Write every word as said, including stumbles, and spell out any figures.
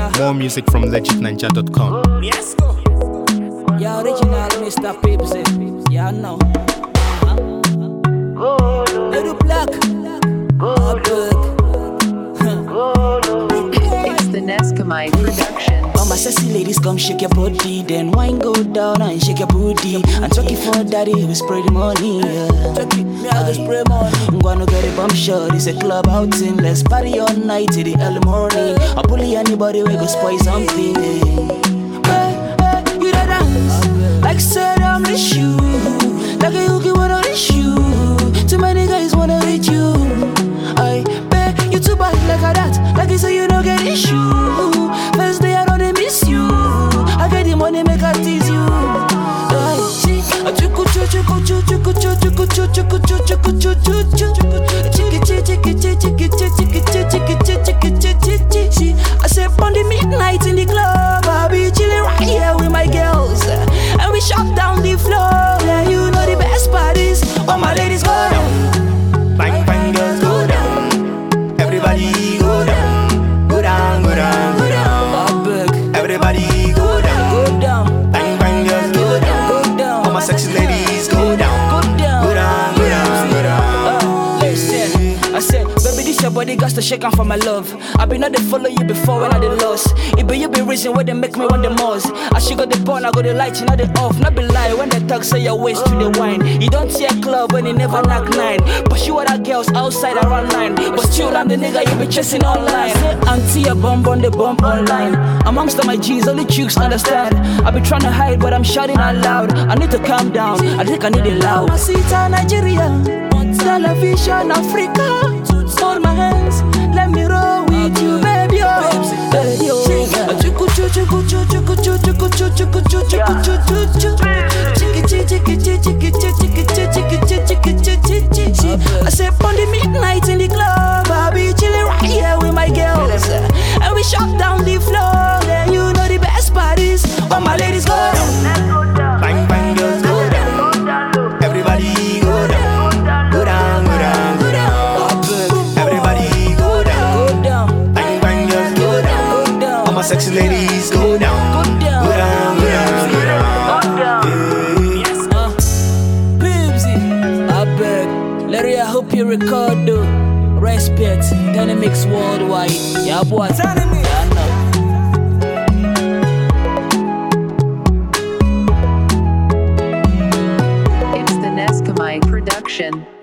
More music from legit ninja dot com. Yes, go. Yeah, original Mister Pipsy. Yeah, no. Little black. It's the Neskamai production. All my sexy ladies, come shake your body, then wine go down and shake your booty. And chuck it for daddy, we spray the money. Yeah. Chuck it, me I go spray money. I'm gonna get a bump shot, it's a club outing. Let's party all night till the early morning. I'll bully anybody, we go spoil something. Hey, hey, you da dance, like said I'm the shoe. Like a hooky wanna reach you. Too many guys wanna reach you. I bet you too bad like a that. Like you say you don't get issue. First day I know they miss you. I get the money make I tease you. I see a chuku chuku chuku chuku chuku chuku chuku chuku chuku chiki chiki chiki chiki chiki chiki chiki chiki chiki. I say on the midnight in the club, I be chilling right here with my girls, and we shut down the floor. Yeah, you know the best part is all my ladies go down. Bang bang girls go down. Everybody go down. Go down, go down, go down. Everybody go down. Go down. Bang bang girls go down. Go down. All my sexy ladies go down. Go down. Go down, go down, go down. Uh, listen, I said, baby, this your body got to shake on for my love. I been not they follow you before when I did lost. It be you be reason where they make me want the most. I should got the bone, I got the light, you know the off. Not be lie when they talk, say your waist to the wine. You don't see a club when you never knock nine. But you other girls outside around nine. But still I'm the nigga you be chasing online. Say auntie a bump on the bump online. Amongst all my G's, only chicks understand. I be trying to hide, but I'm shouting out loud. I need to calm down, I think I need it loud. Mamacita Nigeria, television Africa. Hold my hands, let me roll with you, baby. Oh, baby, oh. Chuku chuku chuku chuku chuku chuku chuku chuku chuku chiki chiki chiki chiki chiki chiki chiki chiki chiki. I say on the midnight in the club, I be chilling right here with my girls, and we shut down the floor. Then you know the best part is all my ladies go down. Bang bang girls go down. Everybody go down. Go down, go down, go down. Everybody go down. Go down. Bang bang girls go down. Go down. All my sexy ladies go down. Go down. Go down, go down, go down. Yes, uh, Pipsy, I beg, Larry, I hope you record though. Respect, Dynamics worldwide. Yeah, boy, telling me. Yeah, I know. It's the Neskamai production.